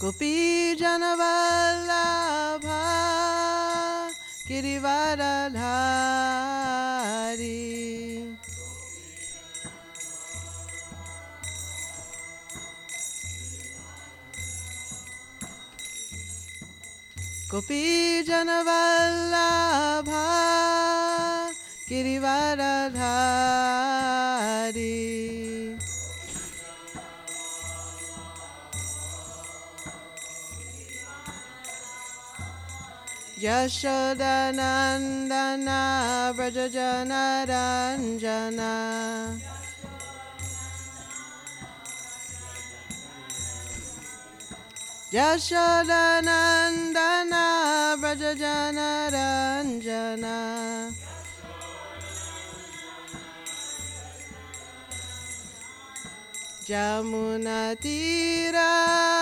Gopi Janavallabha Girivaradhari Gopi Janavallabha Girivaradhari Yashodanandana Vrajajanaranjana Yashodanandana Vrajajanaranjana Jamunatira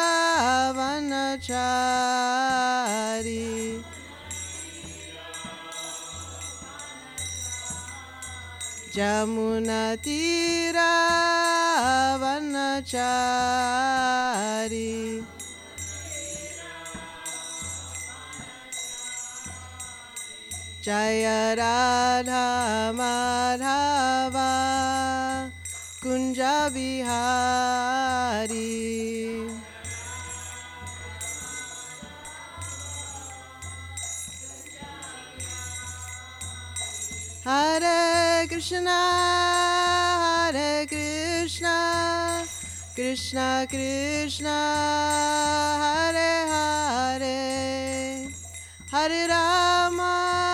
Vanachari Jamunatira Vanachari Jaya Radha Madhava Kunja Vihari Hare Krishna Krishna Krishna Hare Hare Hare Rama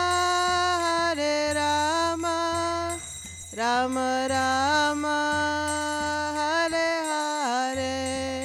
Rama Rama Hare Hare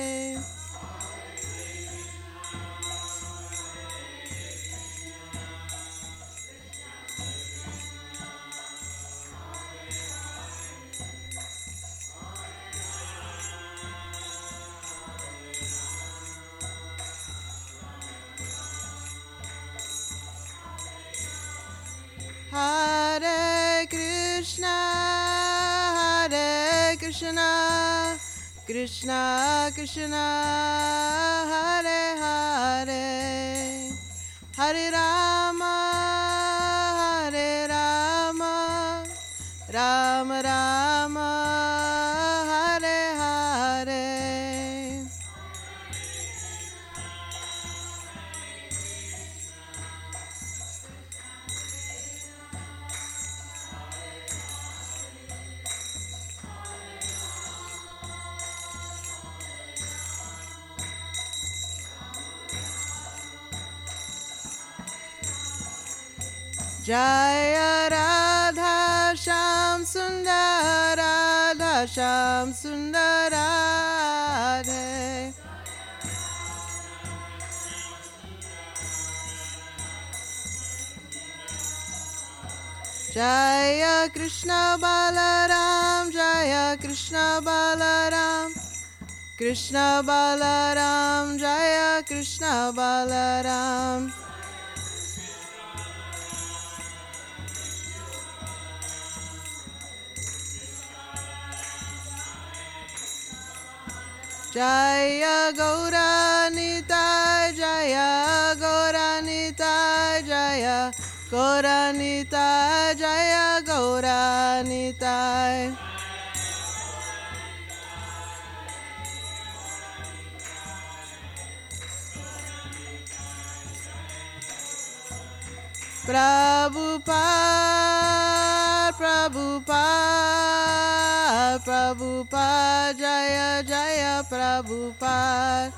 Hare Krishna Krishna Krishna Hare Hare Hare Rama Rama Rama Hare Hare Jaya Radha Sham Sundar Radha Sham Sundar Radhe Jaya Krishna Balaram Jaya Krishna Balaram Krishna Balaram Jaya Krishna Balaram Jaya Gauranitai Jaya Gauranitai Jaya Gauranitai Jaya Gauranitai Prabhupada Prabhupada Prabhupada Jaya Jaya Prabhupada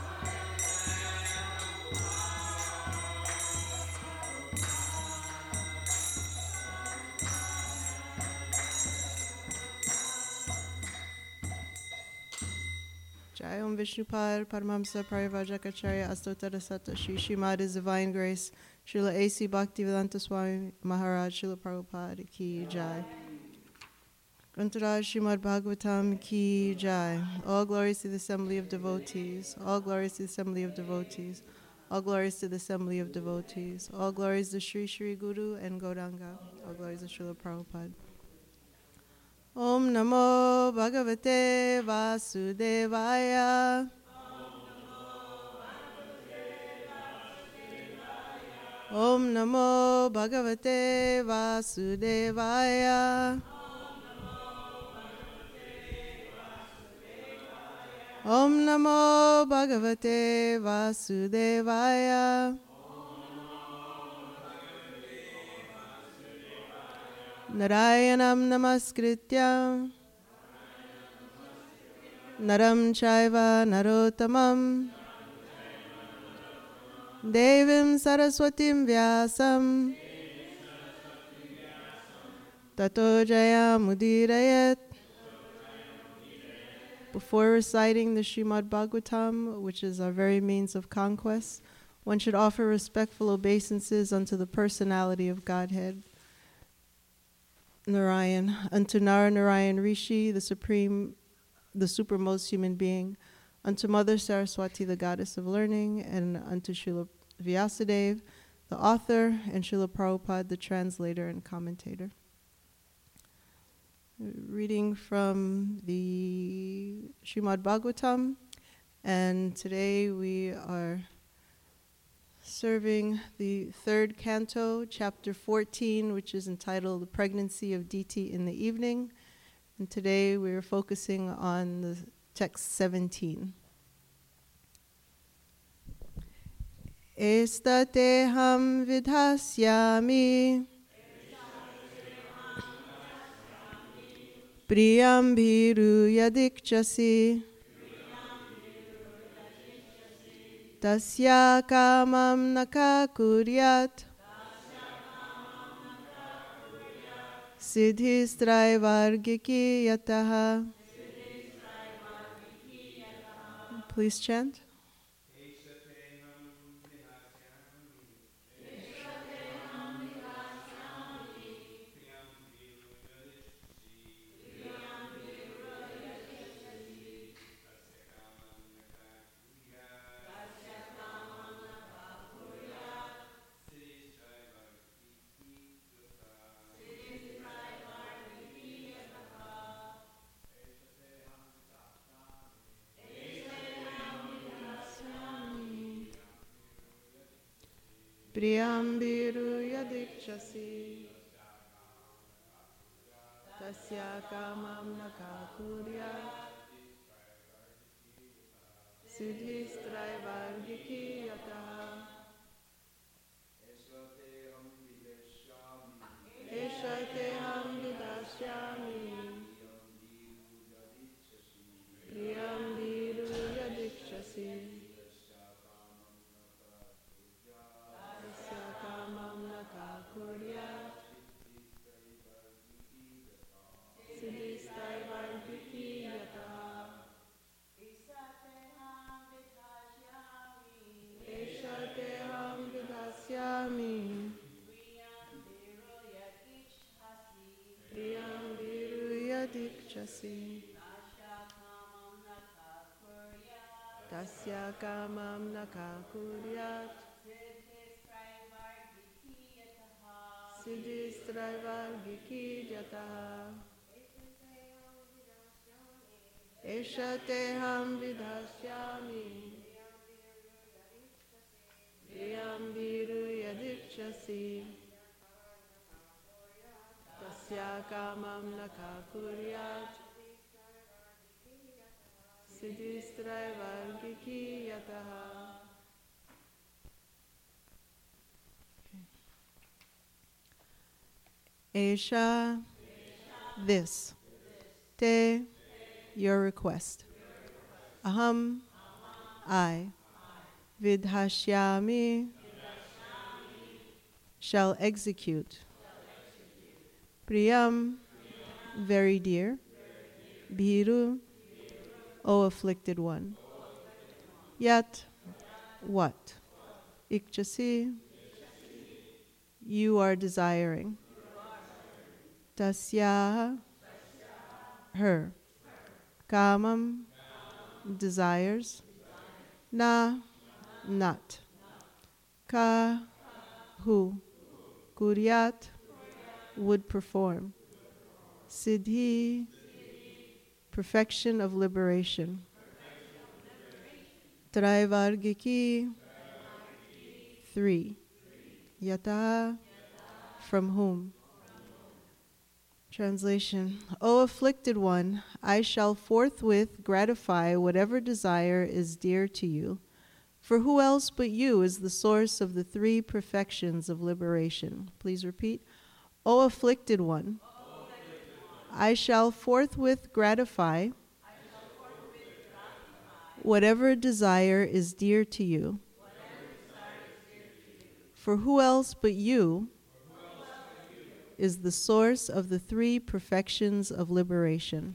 Jai Om Vishnupad Paramahamsa Parivrajakacarya Astotara Sata Shri Srimad His Divine Grace Srila A.C. Bhaktivedanta Swami Maharaj Srila Prabhupada Ki Jai Grantaraj Srimad Bhagavatam Ki Jai. All glories to the assembly of devotees. All glories to the assembly of devotees. All glories to the assembly of devotees. All glories to Sri Sri Guru and Gauranga. All glories to Srila Prabhupada. Om Namo Bhagavate Vasudevaya. Om Namo Bhagavate Vasudevaya. Om Namo Bhagavate Vasudevaya. Narayanam Namaskritya Naram Chaiva Narottamam Devim Saraswatim Vyasam Tato Jayamudirayat. Before reciting the Srimad Bhagavatam, which is our very means of conquest, one should offer respectful obeisances unto the personality of Godhead, Narayan, unto Narayan Rishi, the supreme, the supermost human being, unto Mother Saraswati, the goddess of learning, and unto Srila Vyasadeva, the author, and Srila Prabhupada, the translator and commentator. Reading from the Srimad Bhagavatam, and today we are serving the third canto, chapter 14, which is entitled The Pregnancy of Diti in the Evening. And today we are focusing on the text 17. Estateham vidhasyami Priyam bhiru yadikchasi Tasya kamam naka kuryat Siddhistraivargiki yataha. Please chant. Priyam biru yadikchasi Tasya kamam nakakuryat Siddhistraivargiki yataha. Eshateham vidashyami Priyam biru yadikchasi Kamam nakakuryat Siddhistraivargiki yataha. Eshateham vidhasyami Priyam biru yadikchasi Tasya kamam nakakuryat Siddhistraivargiki yataha. Eshateham vidhasyami Priyam biru yadikchasi Tasya kamam nakakuryat Siddhistraivargiki yataha. Esha, this. Te, your request. Aham, I. Vidhashyami, shall execute. Priyam, very dear. Bhiru, O afflicted one. Yat, what? Ikchasi, you are desiring. Tasya, her. Kamam, desires. Na, not. Ka, who. Kuryat, would perform. Siddhi, perfection of liberation. Traivargiki, three. Yata, from whom? Translation. O afflicted one, I shall forthwith gratify whatever desire is dear to you. For who else but you is the source of the three perfections of liberation? Please repeat. O afflicted one, I shall forthwith gratify whatever desire is dear to you. For who else but you is the source of the three perfections of liberation?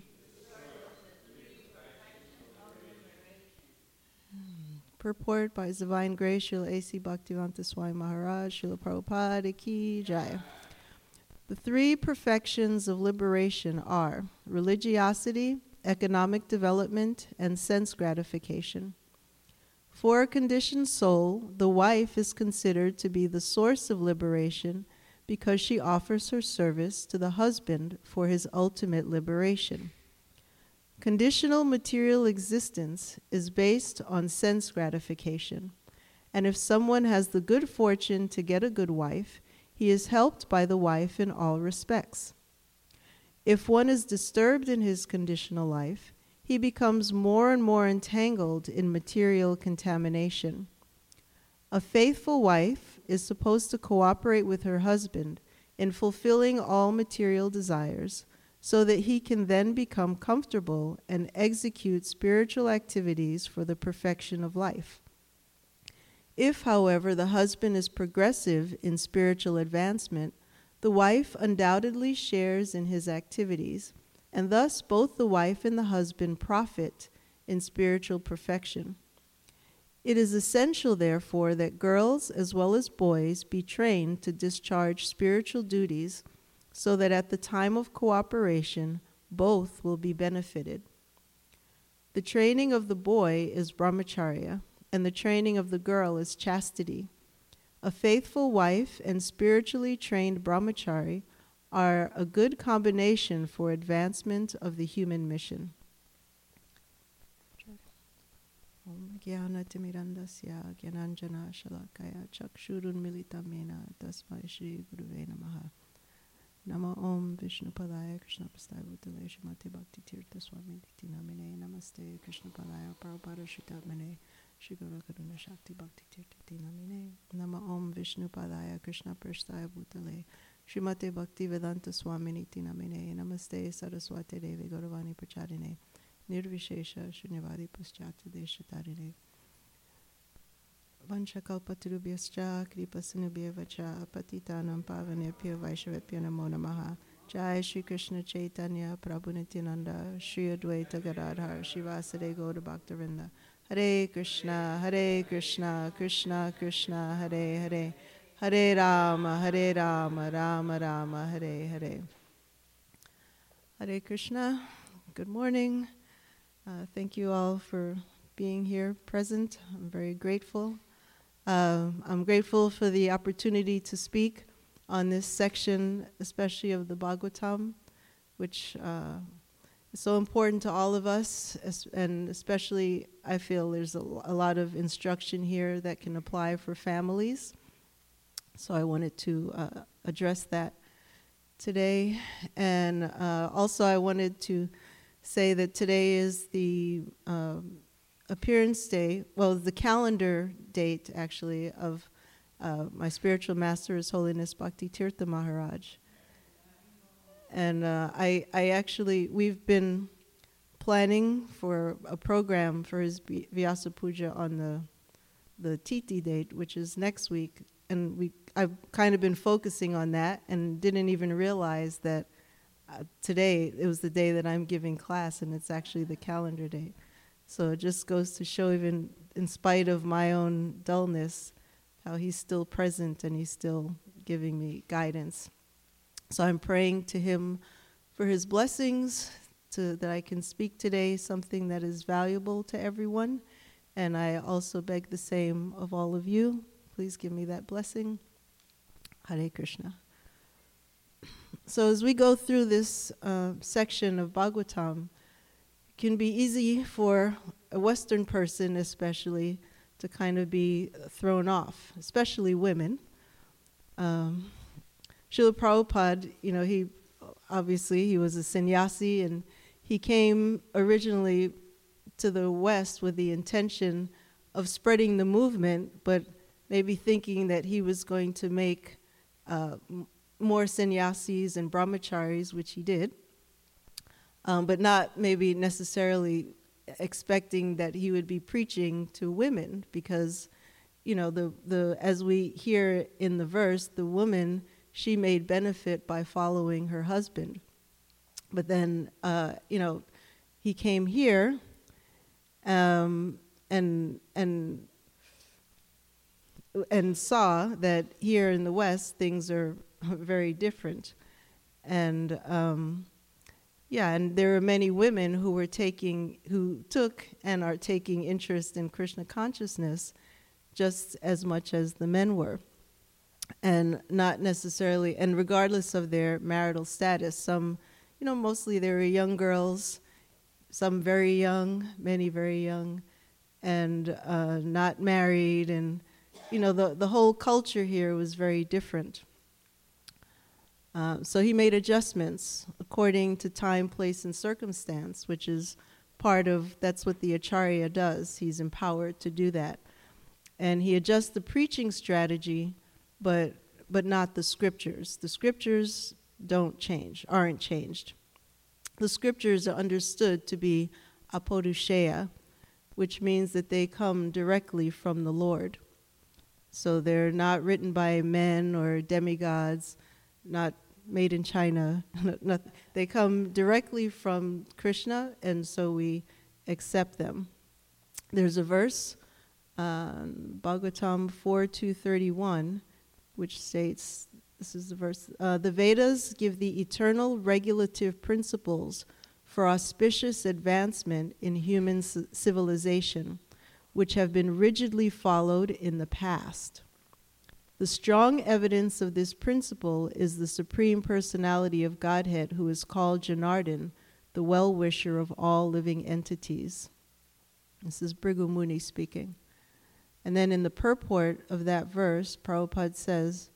Purport by His Divine Grace, Srila A.C. Bhaktivedanta Swami Maharaj, Srila Prabhupada Ki Jai. The three perfections of liberation are religiosity, economic development, and sense gratification. For a conditioned soul, the wife is considered to be the source of liberation because she offers her service to the husband for his ultimate liberation. Conditional material existence is based on sense gratification, and if someone has the good fortune to get a good wife, he is helped by the wife in all respects. If one is disturbed in his conditional life, he becomes more and more entangled in material contamination. A faithful wife is supposed to cooperate with her husband in fulfilling all material desires, so that he can then become comfortable and execute spiritual activities for the perfection of life. If, however, the husband is progressive in spiritual advancement, the wife undoubtedly shares in his activities, and thus both the wife and the husband profit in spiritual perfection. It is essential, therefore, that girls as well as boys be trained to discharge spiritual duties so that at the time of cooperation, both will be benefited. The training of the boy is brahmacharya, and the training of the girl is chastity. A faithful wife and spiritually trained brahmachari are a good combination for advancement of the human mission. Om Jnana Timirandasya Jnananjana Shalakaya Chakshurun Militam Yena Tasmai Shri Guruve Namaha. Nama Om Vishnupadaya Krishna Prasthaya Bhutale Shrimati Bhakti Tirtha Swami Niti Namine Namaste Krishna Padaya Prabhupada Shritatmane Shri Guru Karuna Shakti Bhakti Tirtha Namine Nama Om Vishnupadaya Krishna Prasthaya Bhutale Shrimati Bhakti Vedanta Swami Niti Namine Namaste Saraswati Devi Gauravani Pracharine Nirvishesha Shunyavadi Paschata Deshatarine Vanchakalpatarubhyascha kripasinubhyevacha patitanam pavanebhyo vaishnavebhyo namo namaha. Jai Shri Krishna Chaitanya Prabhu Nityananda Shri Advaita Gadadhar Shivasade Gauda Bhaktavinda. Hare Krishna Krishna Krishna Hare Hare Hare Rama Rama Rama Hare Hare. Hare Krishna. Good morning. Thank you all for being here present. I'm very grateful. I'm grateful for the opportunity to speak on this section, especially of the Bhagavatam, which is so important to all of us, and especially I feel there's a lot of instruction here that can apply for families. So I wanted to address that today. And also I wanted to say that today is the appearance day, well, the calendar date, actually, of my spiritual master, His Holiness Bhakti Tirtha Maharaj. And we've been planning for a program for his Vyasa Puja on the Titi date, which is next week. And I've kind of been focusing on that and didn't even realize that today, it was the day that I'm giving class, and it's actually the calendar date. So it just goes to show, even in spite of my own dullness, how he's still present and he's still giving me guidance. So I'm praying to him for his blessings, that I can speak today something that is valuable to everyone. And I also beg the same of all of you. Please give me that blessing. Hare Krishna. So as we go through this section of Bhagavatam, it can be easy for a Western person especially to kind of be thrown off, especially women, Srila Prabhupada, he was a sannyasi, and he came originally to the West with the intention of spreading the movement, but maybe thinking that he was going to make more sannyasis and brahmacharis, which he did, but not maybe necessarily expecting that he would be preaching to women, because as we hear in the verse, the woman, she made benefit by following her husband. But then, he came here and saw that here in the West things are very different, and and there are many women who took and are taking interest in Krishna consciousness just as much as the men were, and not necessarily, and regardless of their marital status. Some, mostly they were young girls, some very young, many very young, and not married, and the whole culture here was very different. So he made adjustments according to time, place, and circumstance, which is that's what the Acharya does. He's empowered to do that. And he adjusts the preaching strategy, but not the scriptures. The scriptures aren't changed. The scriptures are understood to be apodusheya, which means that they come directly from the Lord. So they're not written by men or demigods, not made in China. They come directly from Krishna, and so we accept them. There's a verse, Bhagavatam 4.231, which states, this is the verse, the Vedas give the eternal regulative principles for auspicious advancement in human civilization, which have been rigidly followed in the past. The strong evidence of this principle is the Supreme Personality of Godhead, who is called Janardhan, the well-wisher of all living entities. This is Bhrigu Muni speaking. And then in the purport of that verse, Prabhupada says,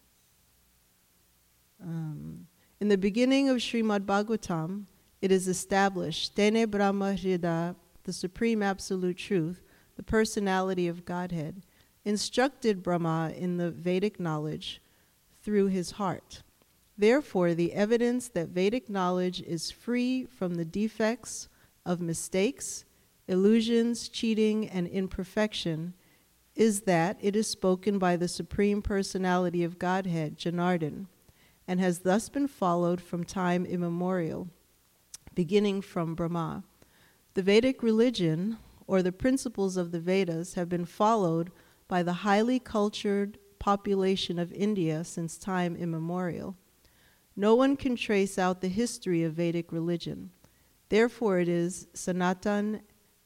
in the beginning of Srimad Bhagavatam, it is established, Tene Brahma Hrida, the Supreme Absolute Truth, the Personality of Godhead, instructed Brahma in the Vedic knowledge through his heart. Therefore, the evidence that Vedic knowledge is free from the defects of mistakes, illusions, cheating, and imperfection is that it is spoken by the Supreme Personality of Godhead, Janardhan, and has thus been followed from time immemorial, beginning from Brahma. The Vedic religion, or the principles of the Vedas, have been followed by the highly cultured population of India since time immemorial. No one can trace out the history of Vedic religion. Therefore it is Sanatan,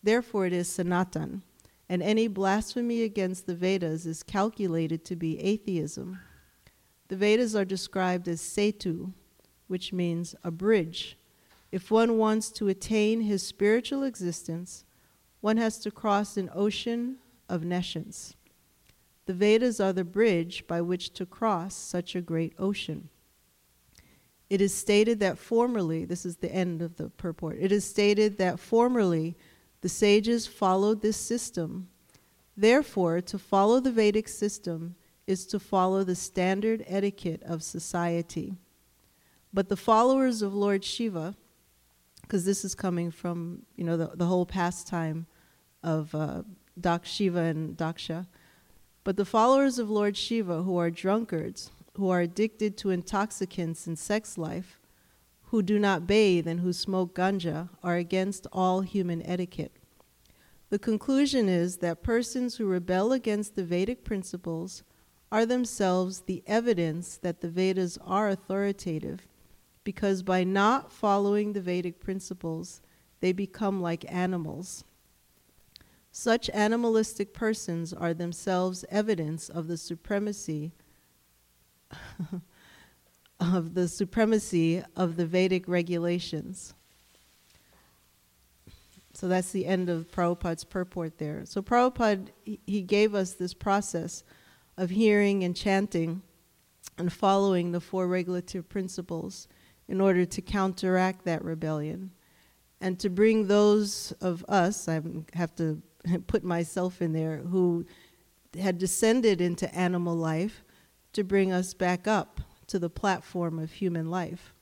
and any blasphemy against the Vedas is calculated to be atheism. The Vedas are described as setu, which means a bridge. If one wants to attain his spiritual existence, one has to cross an ocean of nescience. The Vedas are the bridge by which to cross such a great ocean. It is stated that formerly, this is the end of the purport, it is stated that formerly the sages followed this system. Therefore, to follow the Vedic system is to follow the standard etiquette of society. But the followers of Lord Shiva, because this is coming from, the whole pastime of Shiva and Daksha, but the followers of Lord Shiva, who are drunkards, who are addicted to intoxicants and sex life, who do not bathe and who smoke ganja, are against all human etiquette. The conclusion is that persons who rebel against the Vedic principles are themselves the evidence that the Vedas are authoritative, because by not following the Vedic principles, they become like animals. Such animalistic persons are themselves evidence of the supremacy of the Vedic regulations. So that's the end of Prabhupada's purport there. So Prabhupada, he gave us this process of hearing and chanting and following the four regulative principles in order to counteract that rebellion and to bring those of us, I have to put myself in there, who had descended into animal life, to bring us back up to the platform of human life.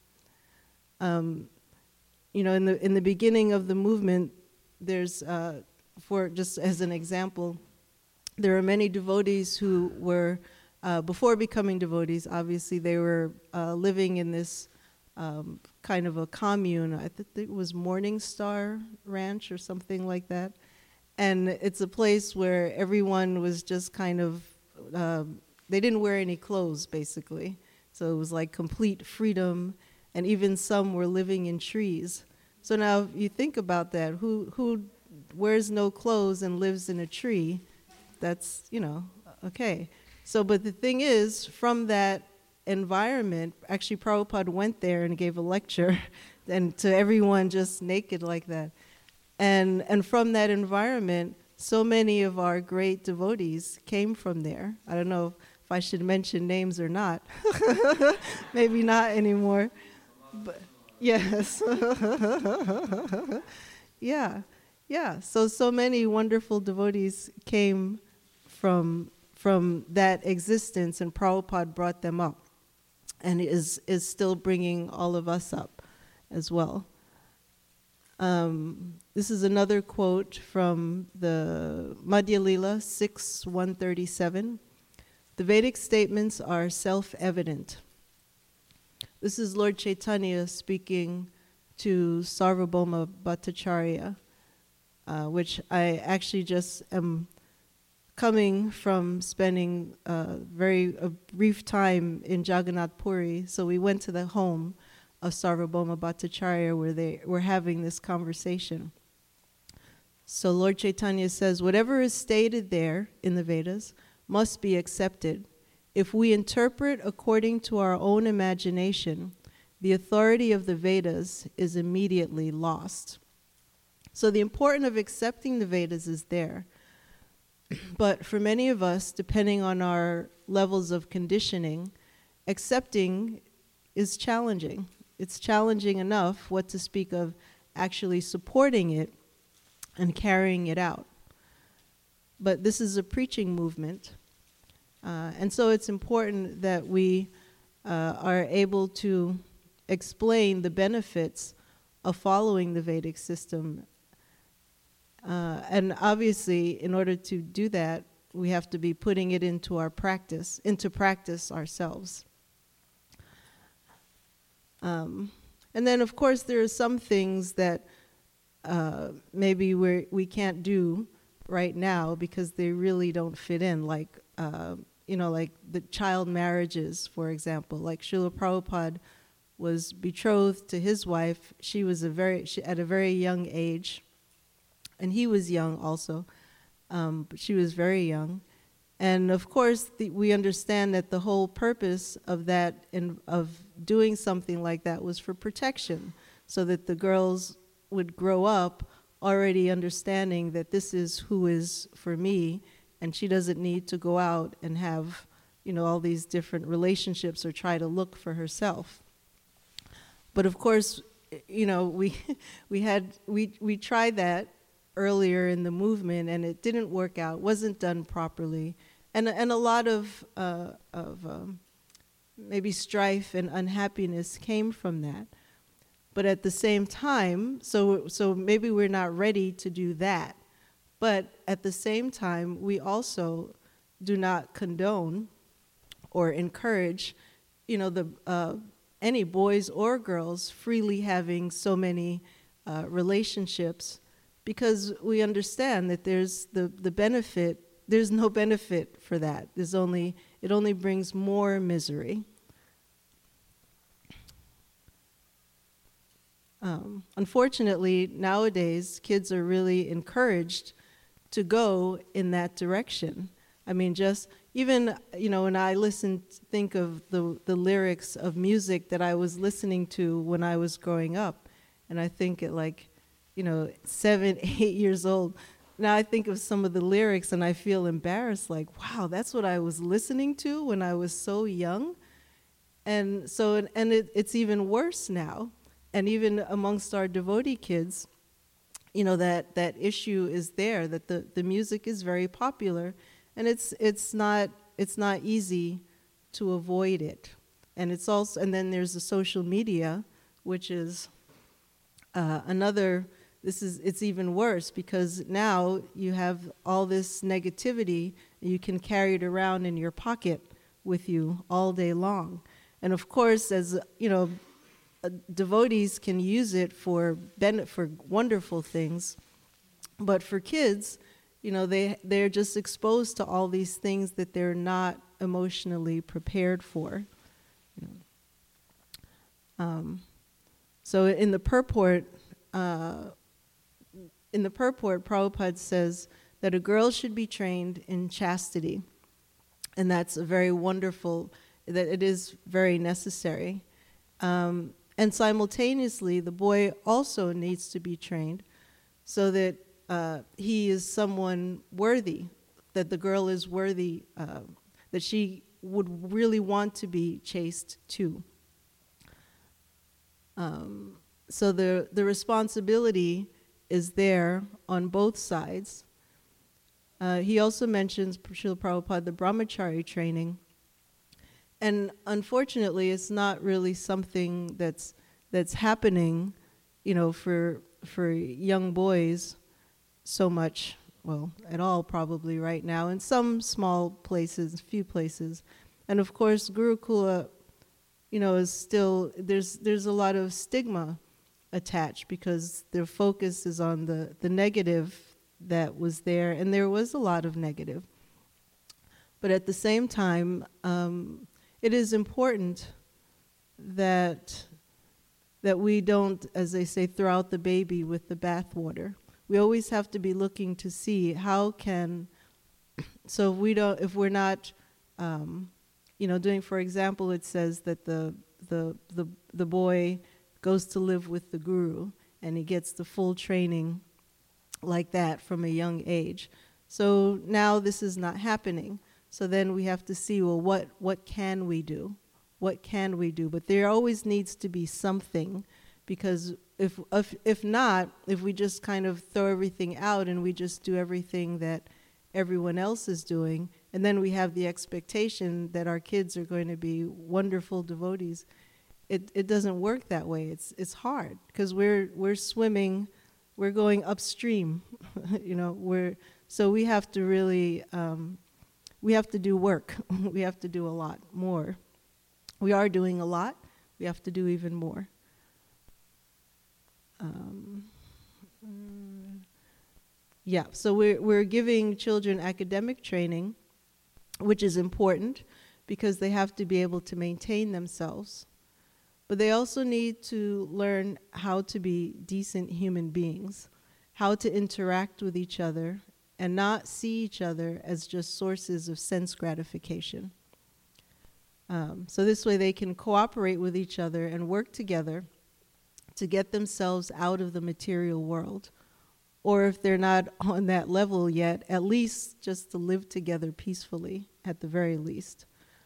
You know, in the beginning of the movement, there's, for just as an example, there are many devotees who were, before becoming devotees, obviously they were living in this kind of a commune. I think it was Morning Star Ranch or something like that. And it's a place where everyone was just kind of, they didn't wear any clothes, basically. So it was like complete freedom, and even some were living in trees. So now if you think about that, who wears no clothes and lives in a tree? That's, you know, okay. So, but the thing is, from that environment, actually Prabhupada went there and gave a lecture and to everyone just naked like that. And from that environment, so many of our great devotees came from there. I don't know if I should mention names or not. Maybe not anymore. But yes. Yeah. So many wonderful devotees came from that existence, and Prabhupada brought them up and is still bringing all of us up as well. This is another quote from the Madhya Lila 6:137. The Vedic statements are self-evident. This is Lord Chaitanya speaking to Sarvabhauma Bhattacharya, which I actually just am coming from spending a brief time in Jagannath Puri. So we went to the home of Sarvabhauma Bhattacharya where they were having this conversation. So Lord Chaitanya says, whatever is stated there in the Vedas must be accepted. If we interpret according to our own imagination, the authority of the Vedas is immediately lost. So the importance of accepting the Vedas is there. But for many of us, depending on our levels of conditioning, accepting is challenging. It's challenging enough, what to speak of actually supporting it and carrying it out. But this is a preaching movement. And so it's important that we are able to explain the benefits of following the Vedic system. And obviously, in order to do that, we have to be putting it into practice ourselves. And then, of course, there are some things that maybe we can't do right now because they really don't fit in, like like the child marriages, for example. Like Srila Prabhupada was betrothed to his wife. She was at a very young age, and he was young also, but she was very young. And of course, we understand that the whole purpose of that, of doing something like that, was for protection, so that the girls would grow up already understanding that this is who is for me, and she doesn't need to go out and have, all these different relationships or try to look for herself. But of course, we tried that earlier in the movement, and it didn't work out, wasn't done properly. And a lot of maybe strife and unhappiness came from that. But at the same time, so maybe we're not ready to do that. But at the same time, we also do not condone or encourage, any boys or girls freely having so many relationships, because we understand that there's the benefit. There's no benefit for that. It only brings more misery. Unfortunately, nowadays, kids are really encouraged to go in that direction. I mean, just even, when I think of the lyrics of music that I was listening to when I was growing up, and I think at 7, 8 years old, now I think of some of the lyrics and I feel embarrassed, like, wow, that's what I was listening to when I was so young. And so, it's even worse now. And even amongst our devotee kids, that issue is there, that the music is very popular, and it's not easy to avoid it. And it's also, and then there's the social media, which is it's even worse, because now you have all this negativity, and you can carry it around in your pocket with you all day long. And of course, as devotees can use it for wonderful things, but for kids, they're just exposed to all these things that they're not emotionally prepared for. So in the purport, Prabhupada says that a girl should be trained in chastity, and that's a very wonderful, that it is very necessary. And simultaneously, the boy also needs to be trained so that he is someone worthy, that the girl is worthy, that she would really want to be chaste too. So the responsibility is there on both sides. He also mentions, Srila Prabhupada, the brahmachari training. And unfortunately, it's not really something that's happening, for young boys so much, well, at all probably right now, in some small places, few places. And of course, Gurukula, is still, there's a lot of stigma attached, because their focus is on the negative that was there, and there was a lot of negative. But at the same time, it is important that we don't, as they say, throw out the baby with the bathwater. We always have to be looking to see how can, so if we're not, doing, for example, it says that the boy goes to live with the guru, and he gets the full training like that from a young age. So now this is not happening. So then we have to see, well, what can we do? What can we do? But there always needs to be something, because if not, if we just kind of throw everything out and we just do everything that everyone else is doing, and then we have the expectation that our kids are going to be wonderful devotees, it doesn't work that way. It's hard, because we're swimming, we're going upstream, so we have to really. We have to do work. We have to do a lot more. We are doing a lot. We have to do even more. So we're giving children academic training, which is important because they have to be able to maintain themselves. But they also need to learn how to be decent human beings, how to interact with each other, and not see each other as just sources of sense gratification. So this way they can cooperate with each other and work together to get themselves out of the material world. Or if they're not on that level yet, at least just to live together peacefully, at the very least.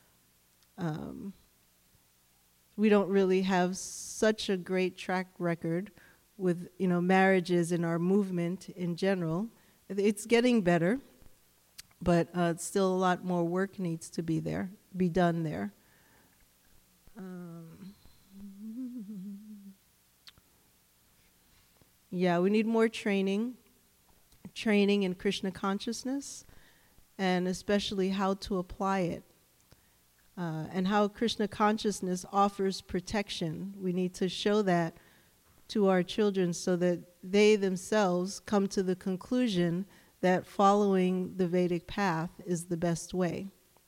We don't really have such a great track record with, marriages in our movement in general. It's getting better, but still a lot more work needs to be done there. We need more training in Krishna consciousness, and especially how to apply it, and how Krishna consciousness offers protection. We need to show that to our children so that they themselves come to the conclusion that following the Vedic path is the best way.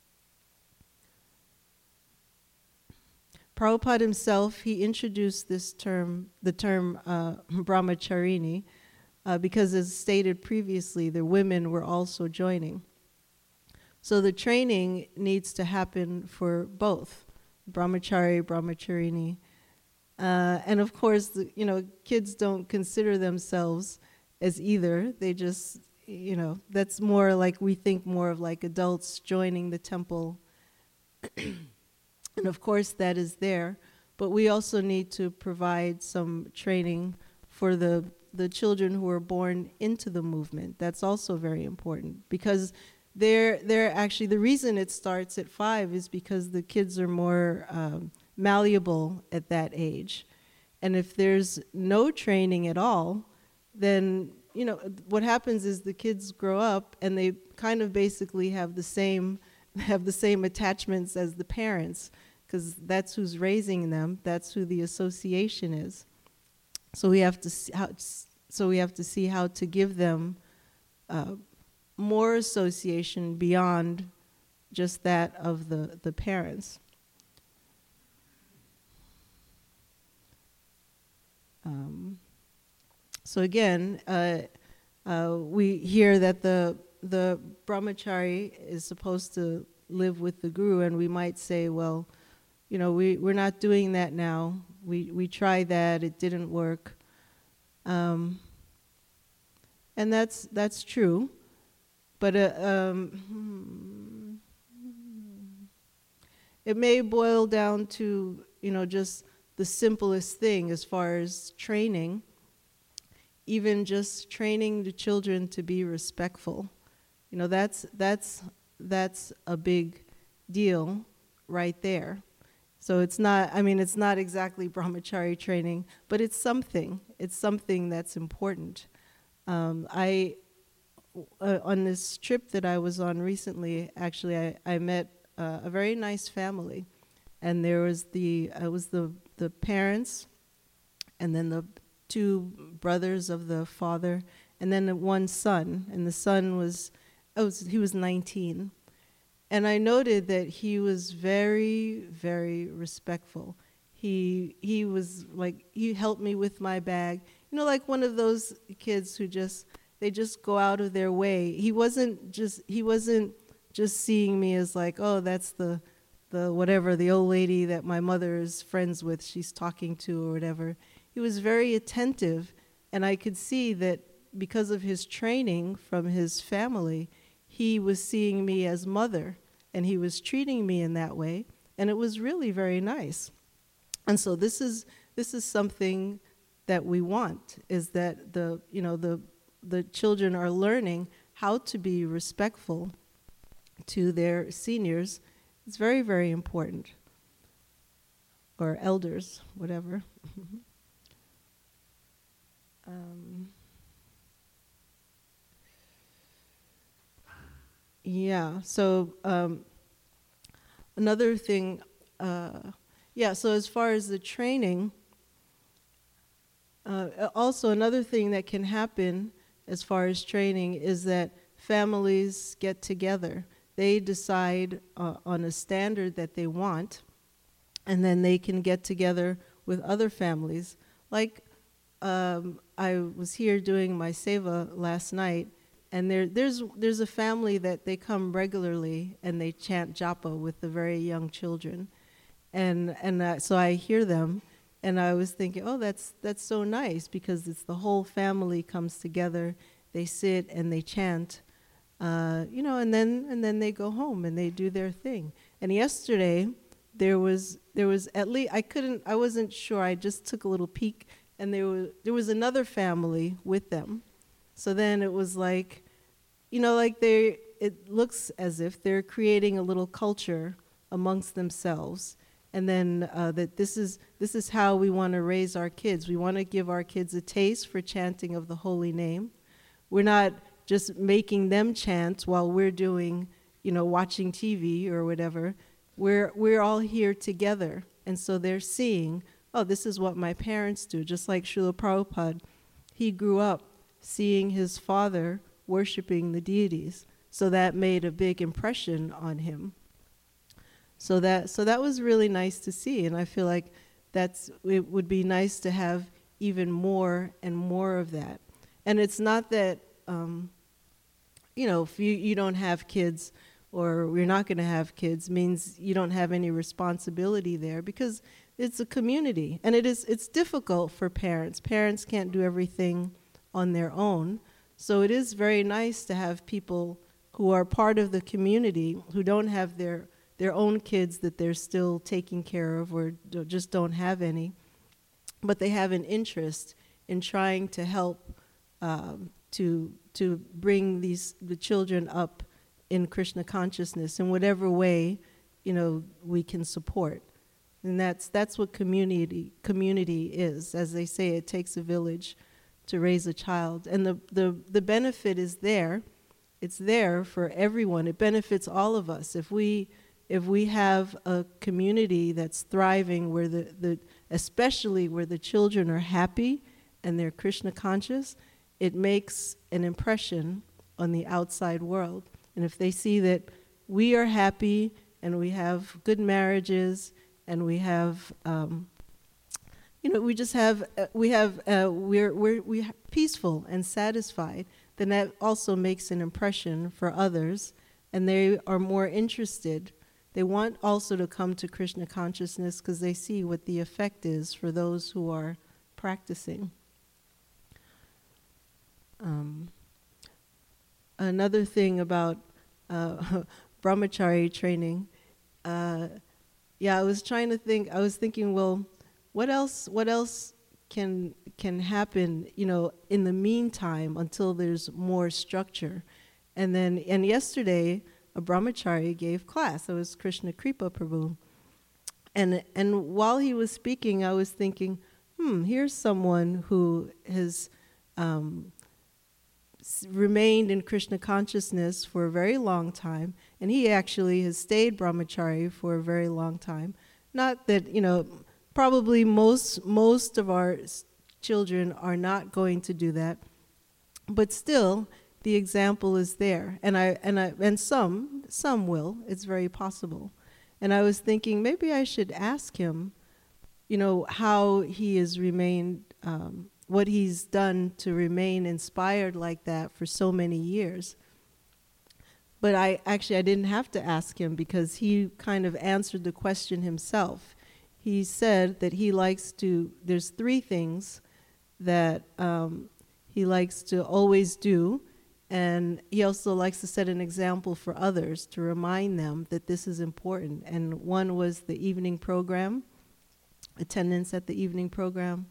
Prabhupada himself, he introduced the term brahmacharini, because as stated previously, the women were also joining. So the training needs to happen for both, brahmachari, brahmacharini. And of course, kids don't consider themselves as either. They just, that's more like, we think more of like adults joining the temple And of course that is there, but we also need to provide some training for the children who are born into the movement. That's also very important, because they're actually, the reason it starts at 5 is because the kids are more malleable at that age. And if there's no training at all, then, you know, what happens is the kids grow up and they kind of basically have the same attachments as the parents, because that's who's raising them, that's who the association is. So we have to see how to give them more association beyond just that of the parents. So again, we hear that the brahmachari is supposed to live with the guru, and we might say, well, you know, we're not doing that now. We tried that, it didn't work. And that's true. But it may boil down to, you know, just the simplest thing as far as training, even just training the children to be respectful. You know, that's a big deal right there. So it's not exactly brahmachari training, but it's something that's important. On this trip that I was on recently, actually, I met a very nice family, and there was the parents, and then the 2 brothers of the father, and then the 1 son, and the son was 19. And I noted that he was very, very respectful. He was like, he helped me with my bag. You know, like one of those kids who they just go out of their way. He wasn't just seeing me as like, oh, that's the old lady that my mother is friends with, she's talking to or whatever. He was very attentive, and I could see that because of his training from his family, he was seeing me as mother, and he was treating me in that way, and it was really very nice. And so this is something that we want, is that the children are learning how to be respectful to their seniors. It's very, very important. Or elders, whatever. So another thing, so as far as the training, also another thing that can happen as far as training is that families get together. They decide on a standard that they want, and then they can get together with other families. Like I was here doing my seva last night, and there's a family that they come regularly and they chant japa with the very young children, and so I hear them, and I was thinking, oh, that's so nice, because it's the whole family comes together. They sit and they chant, and then they go home and they do their thing. And yesterday there was at least I wasn't sure. I just took a little peek, and there was another family with them. So then it was like, it looks as if they're creating a little culture amongst themselves. And then that this is how we want to raise our kids. We want to give our kids a taste for chanting of the holy name. We're not just making them chant while we're doing, watching TV or whatever. We're all here together. And so they're seeing, oh, this is what my parents do. Just like Srila Prabhupada, he grew up seeing his father worshiping the deities. So that made a big impression on him. So that was really nice to see, and I feel like it would be nice to have even more and more of that. And it's not that, if you don't have kids or we're not going to have kids means you don't have any responsibility there, because it's a community, and it's difficult for parents. Parents can't do everything on their own, so it is very nice to have people who are part of the community, who don't have their their own kids that they're still taking care of or just don't have any, but they have an interest in trying to help to bring the children up in Krishna consciousness in whatever way, we can support. And that's what community is. As they say, it takes a village to raise a child. And the benefit is there. It's there for everyone. It benefits all of us. If we have a community that's thriving, where especially where the children are happy and they're Krishna conscious, it makes an impression on the outside world. And if they see that we are happy and we have good marriages and we have, we're peaceful and satisfied, then that also makes an impression for others, and they are more interested. They want also to come to Krishna consciousness because they see what the effect is for those who are practicing. Another thing about brahmachari training, I was thinking, well, what else can happen, in the meantime until there's more structure? And yesterday, a brahmachari gave class. It was Krishna Kripa Prabhu. And while he was speaking, I was thinking, here's someone who has remained in Krishna consciousness for a very long time, and he actually has stayed brahmachari for a very long time. Not that, probably most of our children are not going to do that, but still, the example is there, and some will. It's very possible. And I was thinking maybe I should ask him, how he has remained, what he's done to remain inspired like that for so many years. But I didn't have to ask him because he kind of answered the question himself. He said that there's 3 things that he likes to always do, and he also likes to set an example for others to remind them that this is important. And one was the evening program, attendance at the evening program,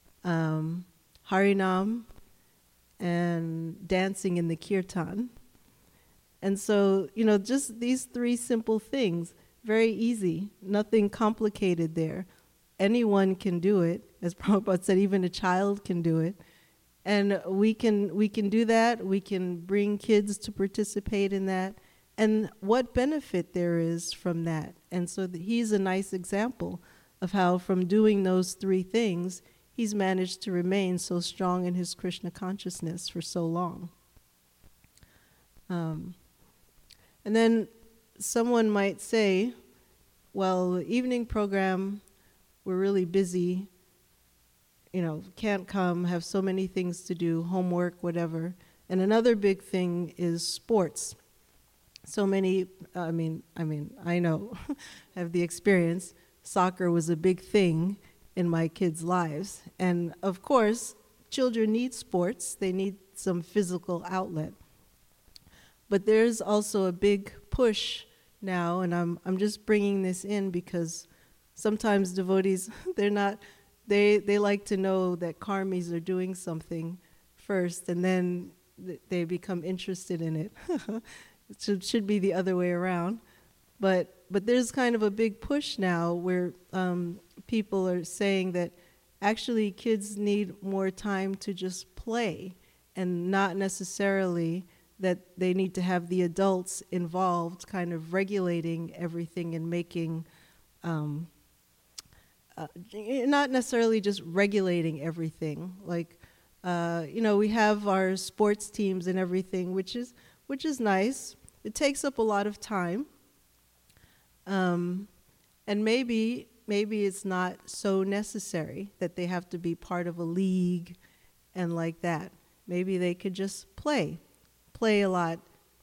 Harinam, and dancing in the kirtan. And so, just these 3 simple things, very easy, nothing complicated there. Anyone can do it. As Prabhupada said, even a child can do it. And we can do that. We can bring kids to participate in that. And what benefit there is from that. And so he's a nice example of how from doing those 3 things, he's managed to remain so strong in his Krishna consciousness for so long. And then someone might say, well, the evening program, we're really busy, can't come, have so many things to do, homework, whatever. And another big thing is sports. So many, I know, have the experience. Soccer was a big thing in my kids' lives. And of course, children need sports. They need some physical outlet. But there's also a big push now, and I'm just bringing this in because sometimes devotees, they like to know that karmis are doing something first, and then they become interested in it. It should be the other way around. But there's kind of a big push now where people are saying that actually kids need more time to just play, and not necessarily that they need to have the adults involved kind of regulating everything and making, not necessarily just regulating everything. Like, we have our sports teams and everything, which is nice. It takes up a lot of time. And maybe it's not so necessary that they have to be part of a league and like that. Maybe they could just play a lot.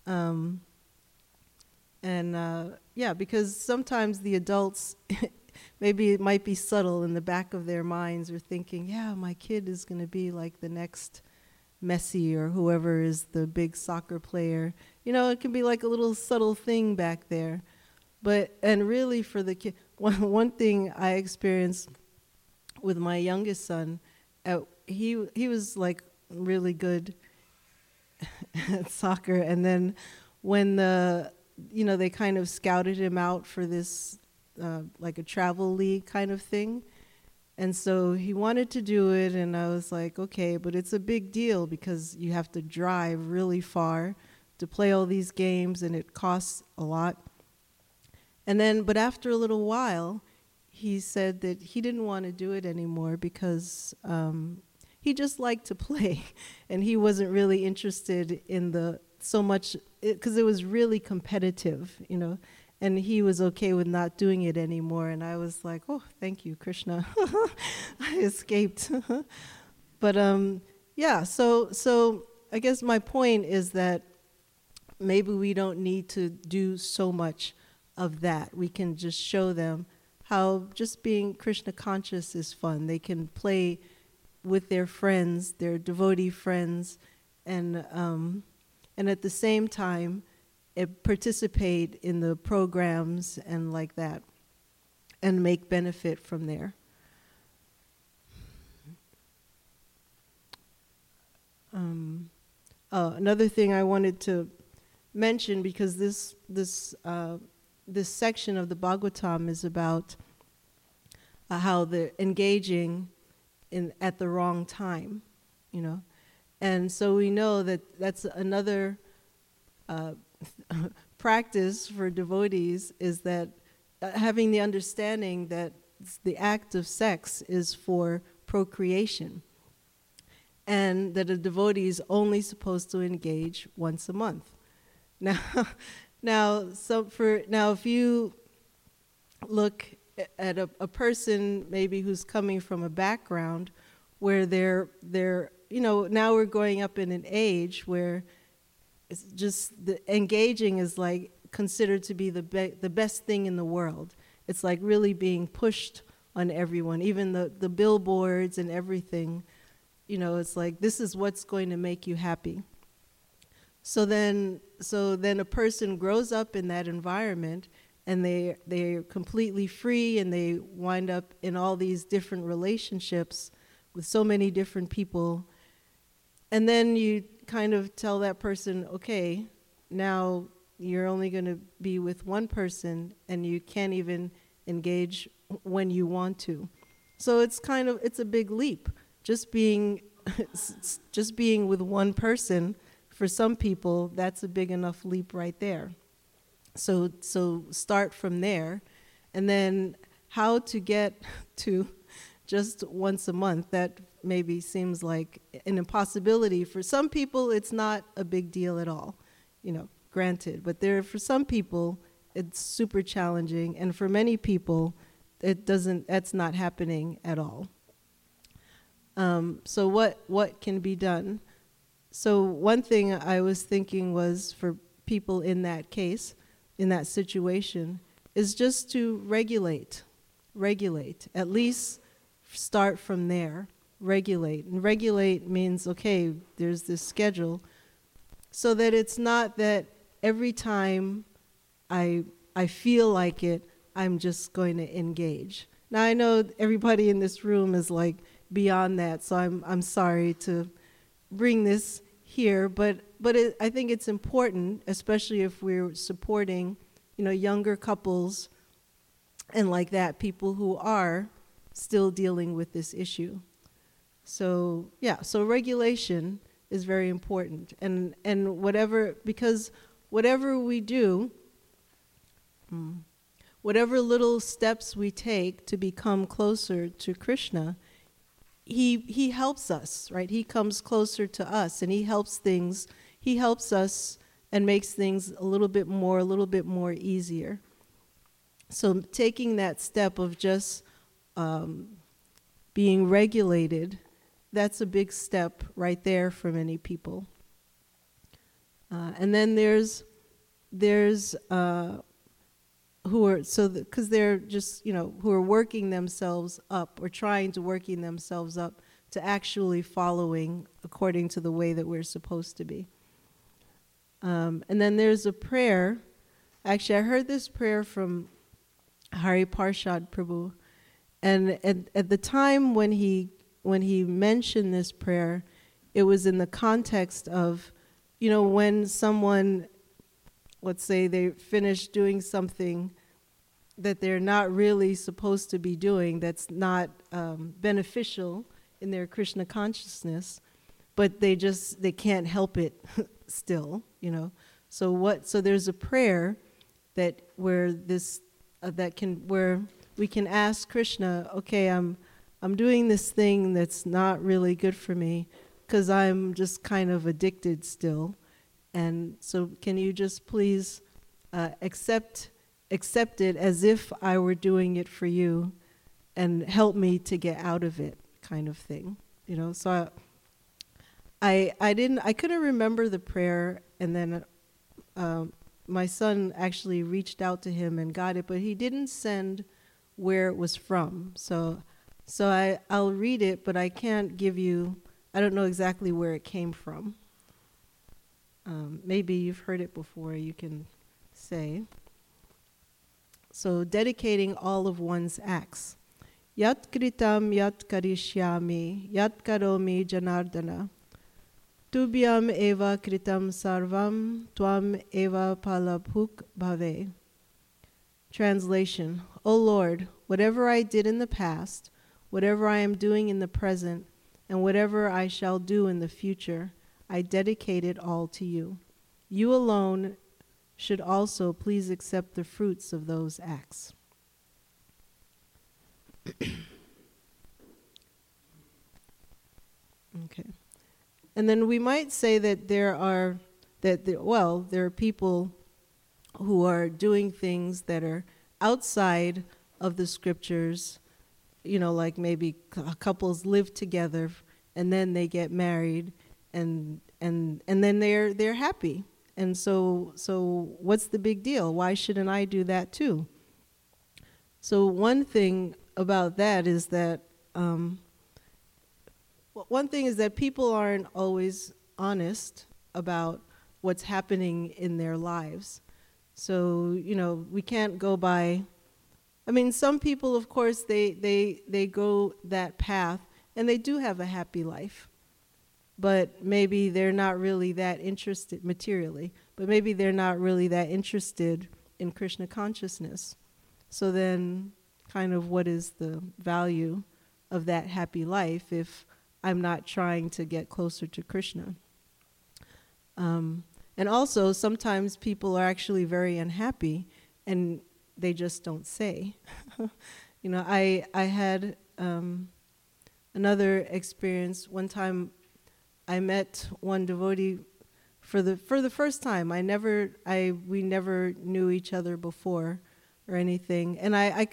Because sometimes the adults, maybe it might be subtle in the back of their minds, are thinking, my kid is going to be like the next Messi or whoever is the big soccer player. It can be like a little subtle thing back there. and really for the kid, one thing I experienced with my youngest son, he was like really good at soccer, and then when they kind of scouted him out for this like a travel league kind of thing, and so he wanted to do it, and I was like, okay, but it's a big deal because you have to drive really far to play all these games, and it costs a lot. And then, but after a little while, he said that he didn't want to do it anymore because he just liked to play, and he wasn't really interested in so much, because it was really competitive, and he was okay with not doing it anymore. And I was like, oh, thank you, Krishna. I escaped. But yeah, so I guess my point is that maybe we don't need to do so much of that. We can just show them how just being Krishna conscious is fun. They can play with their friends, their devotee friends, and at the same time participate in the programs and like that, and make benefit from there. Another thing I wanted to mention, because this section of the Bhagavatam is about how they're engaging at the wrong time, and so we know that that's another practice for devotees, is that having the understanding that the act of sex is for procreation, and that a devotee is only supposed to engage once a month. Now, if you look at a person maybe who's coming from a background where they're now we're going up in an age where it's just the engaging is like considered to be the best thing in the world. It's like really being pushed on everyone, even the billboards and everything. It's like, this is what's going to make you happy. So then a person grows up in that environment, and they're completely free, and they wind up in all these different relationships with so many different people. And then you kind of tell that person, okay, now you're only going to be with one person, and you can't even engage when you want to. So it's a big leap. Just being with one person, for some people, that's a big enough leap right there. So start from there, and then how to get to just once a month, that maybe seems like an impossibility. For some people, it's not a big deal at all, granted. But for some people, it's super challenging, and for many people, that's not happening at all. So what can be done? So one thing I was thinking was, for people in that case, in that situation, is just to regulate, at least start from there, regulate. And regulate means, okay, there's this schedule, so that it's not that every time I feel like it, I'm just going to engage. Now I know everybody in this room is like beyond that, so I'm sorry to bring this here, but I think it's important, especially if we're supporting, younger couples and like that, people who are still dealing with this issue. So regulation is very important, and because whatever we do, whatever little steps we take to become closer to Krishna, he helps us, right? He comes closer to us, and he helps us and makes things a little bit more easier. So taking that step of just being regulated, that's a big step right there for many people. And then there's who are because they're just who are working themselves up, or trying to working themselves up to actually following according to the way that we're supposed to be. And then there's a prayer. actually, I heard this prayer from Hari Parshad Prabhu, and at the time when he mentioned this prayer, it was in the context of, when someone, let's say they finish doing something that they're not really supposed to be doing, that's not beneficial in their Krishna consciousness, but they can't help it still, So there's a prayer that where we can ask Krishna, okay, I'm doing this thing that's not really good for me because I'm just kind of addicted still, and so can you just please accept it as if I were doing it for you, and help me to get out of it, kind of thing, So I couldn't remember the prayer, and then my son actually reached out to him and got it, but he didn't send where it was from. So I'll read it, but I can't give you, I don't know exactly where it came from. Maybe you've heard it before, you can say. So dedicating all of one's acts. Yat kritam yat karishyami, yat karomi janardana. Tubhyam eva kritam sarvam, tvam eva palabhuk bhave. Translation: O Lord, whatever I did in the past, whatever I am doing in the present, and whatever I shall do in the future, I dedicate it all to you. You alone should also please accept the fruits of those acts. Okay. And then we might say that there are people who are doing things that are outside of the scriptures, like maybe couples live together and then they get married and then they're happy. And so what's the big deal? Why shouldn't I do that too? So one thing about that is that people aren't always honest about what's happening in their lives. So, we can't go by, some people, of course, they go that path and they do have a happy life. But maybe they're not really that interested materially, but maybe they're not really that interested in Krishna consciousness. So then kind of what is the value of that happy life if I'm not trying to get closer to Krishna? And also sometimes people are actually very unhappy and they just don't say. I had another experience. One time I met one devotee for the first time. We never knew each other before or anything. And I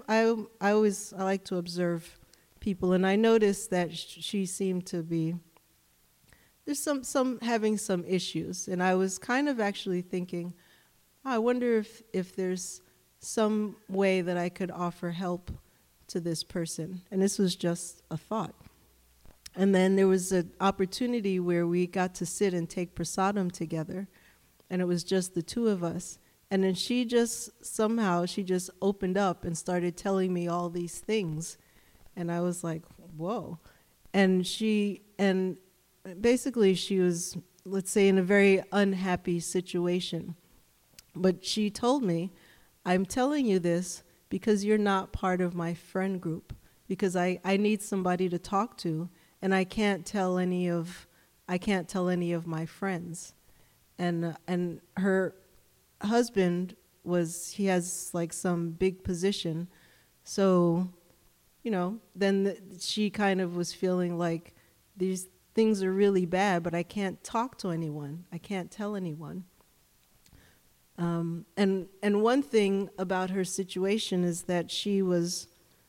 like to observe people, and I noticed that she seemed to be, there's some having some issues. And I was kind of actually thinking, I wonder if there's some way that I could offer help to this person. And this was just a thought. And then there was an opportunity where we got to sit and take prasadam together, and it was just the two of us. And then she just opened up and started telling me all these things. And I was like, whoa. And basically she was, let's say, in a very unhappy situation. But she told me, I'm telling you this because you're not part of my friend group, because I need somebody to talk to. And I can't tell any of my friends. And her husband he has like some big position. So, then she kind of was feeling like these things are really bad, but I can't talk to anyone. I can't tell anyone. And one thing about her situation is that she was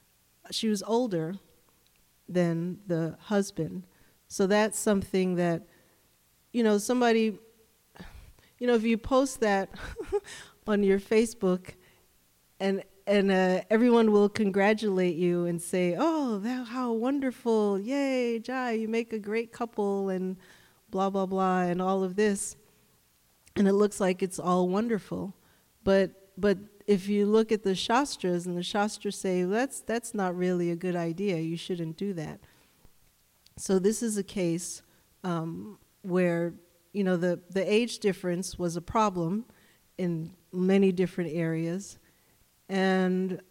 older than the husband. So that's something that, somebody, if you post that on your Facebook and everyone will congratulate you and say, oh, how wonderful, yay, Jai, you make a great couple and blah, blah, blah, and all of this. And it looks like it's all wonderful. But if you look at the Shastras, and the Shastras say that's not really a good idea, you shouldn't do that. So this is a case where, the age difference was a problem in many different areas. And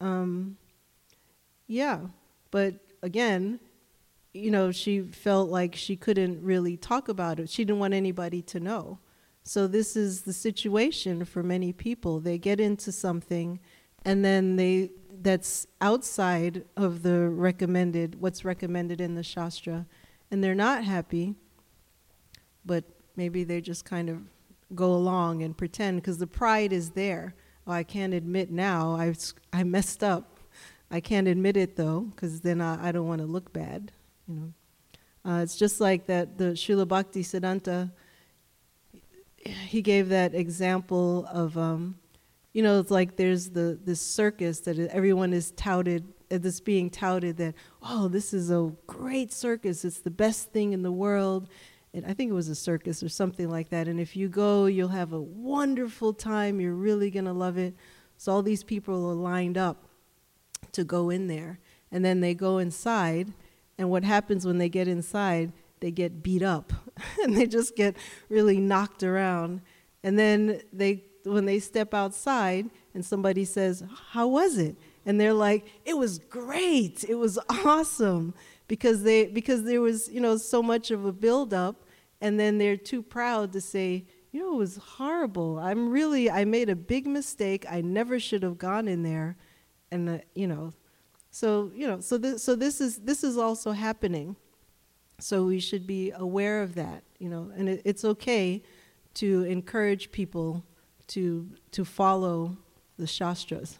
but again, she felt like she couldn't really talk about it. She didn't want anybody to know. So this is the situation for many people. They get into something, and then that's outside of what's recommended in the Shastra, and they're not happy, but maybe they just kind of go along and pretend, because the pride is there. Oh, I can't admit now, I messed up. I can't admit it though, because then I don't want to look bad. It's just like that the Srila Bhakti Siddhanta, he gave that example of, it's like there's this circus that everyone is touted, that's being touted that, oh, this is a great circus, it's the best thing in the world. And I think it was a circus or something like that. And if you go, you'll have a wonderful time, you're really going to love it. So all these people are lined up to go in there. And then they go inside, and what happens when they get inside, they get beat up and they just get really knocked around. And then when they step outside and somebody says, how was it? And they're like, it was great, it was awesome, because there was, so much of a buildup, and then they're too proud to say, it was horrible. I made a big mistake. I never should have gone in there. And so this is also happening. So we should be aware of that, and it's okay to encourage people to follow the Shastras.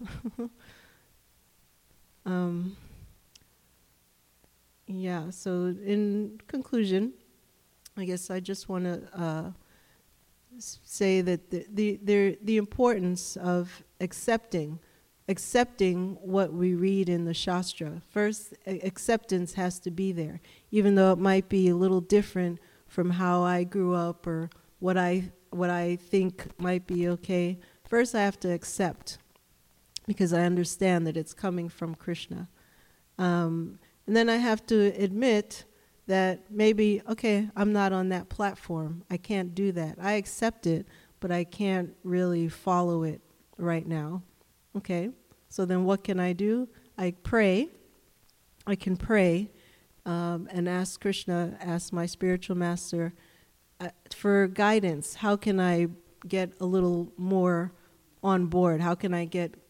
So in conclusion, I guess I just want to say that the importance of accepting what we read in the Shastra. First, acceptance has to be there, even though it might be a little different from how I grew up or what I think might be okay. First, I have to accept, because I understand that it's coming from Krishna. And then I have to admit that maybe, okay, I'm not on that platform. I can't do that. I accept it, but I can't really follow it right now. Okay, so then what can I do? I pray. I can pray and ask Krishna, ask my spiritual master for guidance. How can I get a little more on board? How can I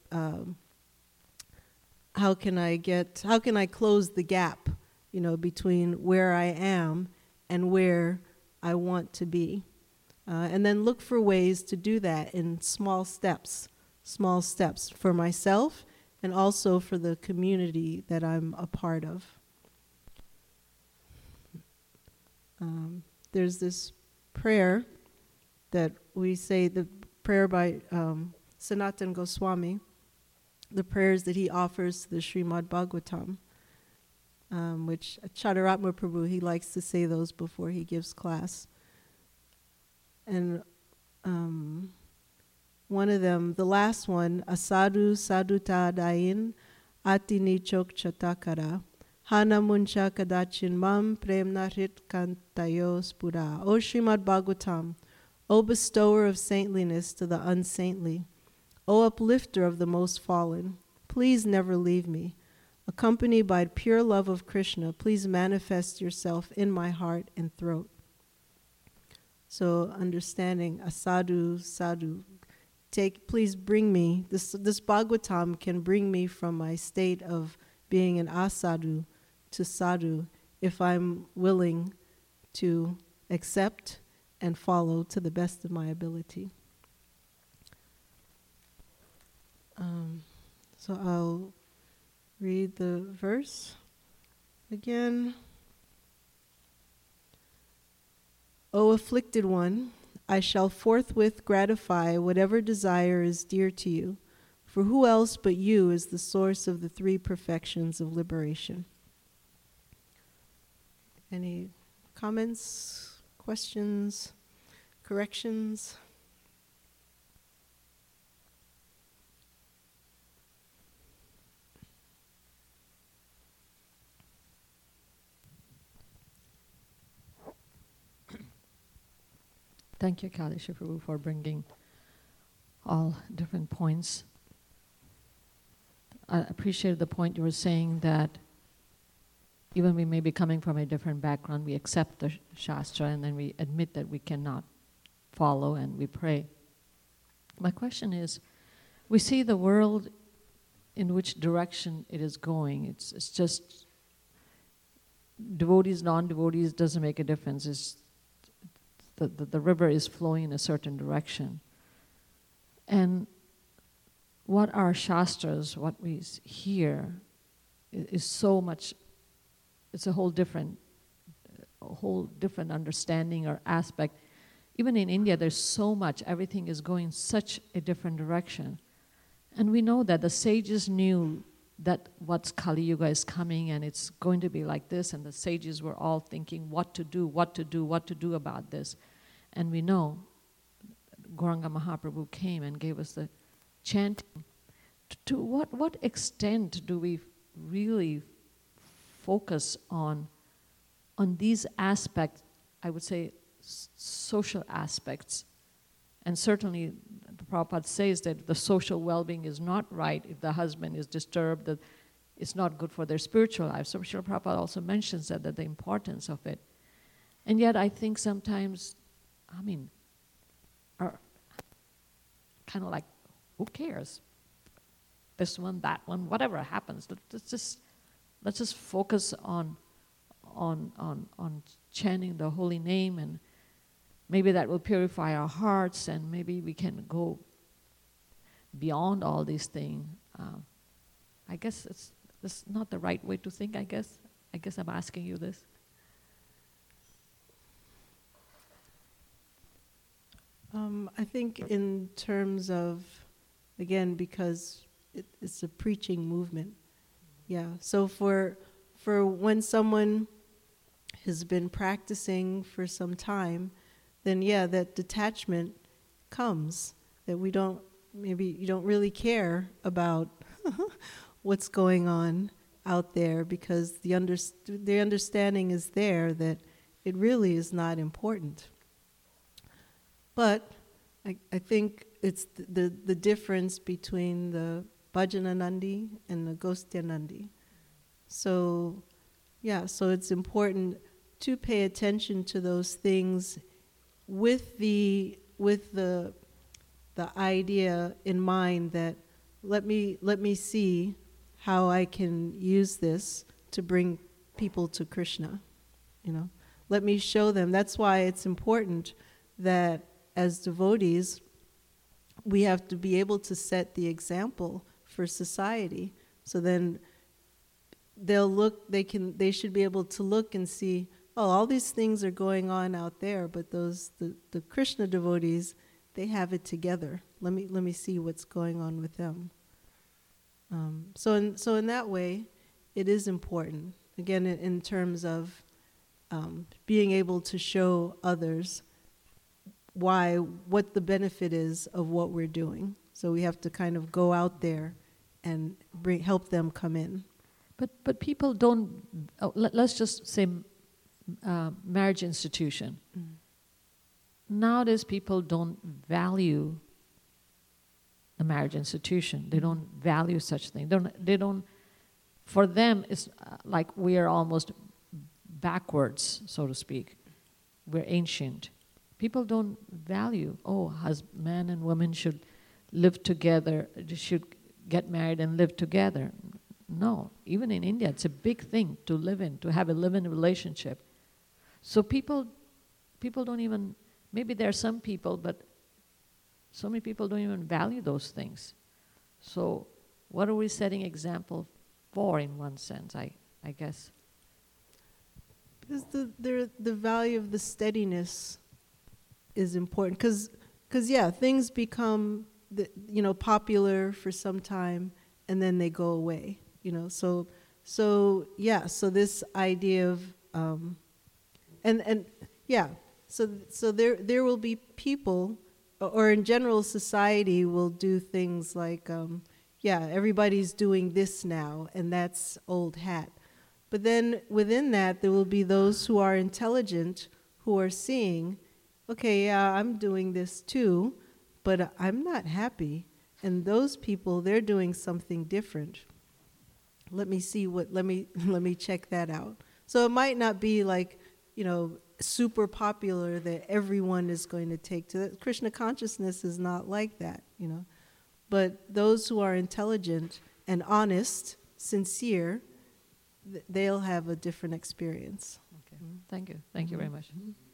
close the gap, between where I am and where I want to be? And then look for ways to do that in small steps for myself and also for the community that I'm a part of. There's this prayer that we say, the prayer by Sanatana Goswami, the prayers that he offers to the Srimad Bhagavatam, which Chadaratma Prabhu, he likes to say those before he gives class. And one of them, the last one, Asadu Saduta Dain Atini Chok Chatakara Hana Muncha Kadachin Mam Premna Hrit Kantayo Spura. O Srimad Bhagavatam, O bestower of saintliness to the unsaintly, O uplifter of the most fallen, please never leave me. Accompanied by pure love of Krishna, please manifest yourself in my heart and throat. So understanding asadu, sadhu, please bring me, this Bhagavatam can bring me from my state of being an asadu to sadhu if I'm willing to accept and follow to the best of my ability. So I'll read the verse again. O afflicted one, I shall forthwith gratify whatever desire is dear to you, for who else but you is the source of the three perfections of liberation. Any comments, questions, corrections? Thank you, Kali Prabhu, for bringing all different points. I appreciate the point you were saying that even we may be coming from a different background, we accept the Shastra and then we admit that we cannot follow and we pray. My question is, we see the world in which direction it is going. It's just devotees, non-devotees, doesn't make a difference. It's the river is flowing in a certain direction. And what our Shastras, what we hear, is so much, it's a whole different understanding or aspect. Even in India, there's so much, everything is going such a different direction. And we know that the sages knew that what's Kali Yuga is coming and it's going to be like this, and the sages were all thinking what to do about this. And we know Gauranga Mahaprabhu came and gave us the chanting. To what extent do we really focus on these aspects, I would say social aspects? And certainly the Prabhupada says that the social well-being is not right if the husband is disturbed, that it's not good for their spiritual life. So Srila Prabhupada also mentions that the importance of it. And yet I think sometimes, are kind of like, who cares? This one, that one, whatever happens, let's just focus on chanting the holy name, and maybe that will purify our hearts, and maybe we can go beyond all these things. I guess it's not the right way to think, I guess. I guess I'm asking you this. I think in terms of, again, because it's a preaching movement. Yeah, so for when someone has been practicing for some time, then yeah, that detachment comes, that maybe you don't really care about what's going on out there, because the understanding is there that it really is not important. But I think it's the difference between the Bhajana Nandi and the Gostya Nandi. So, yeah, so it's important to pay attention to those things with the idea in mind that let me see how I can use this to bring people to Krishna. Let me show them. That's why it's important that as devotees, we have to be able to set the example for society. So then they should be able to look and see, oh, all these things are going on out there, but the Krishna devotees, they have it together. Let me see what's going on with them. So in that way, it is important. Again, in terms of being able to show others what the benefit is of what we're doing. So we have to kind of go out there and help them come in. But people don't. Let's just say marriage institution. Mm. Nowadays, people don't value the marriage institution. They don't value such thing. They don't. For them, it's like we are almost backwards, so to speak. We're ancient. People don't value, man and woman should live together, should get married and live together. No, even in India, it's a big thing to live in, to have a live-in relationship. So people don't even, maybe there are some people, but so many people don't even value those things. So what are we setting example for in one sense, I guess? Because the value of the steadiness is important, because yeah, things become popular for some time and then they go away. So this idea of so there will be people, or in general society will do things like everybody's doing this now, and that's old hat. But then within that there will be those who are intelligent, who are seeing okay, yeah, I'm doing this too, but I'm not happy. And those people, they're doing something different. Let me let me check that out. So it might not be like, super popular that everyone is going to take to that. Krishna consciousness is not like that. But those who are intelligent and honest, sincere, they'll have a different experience. Okay. Thank you. Thank you very much.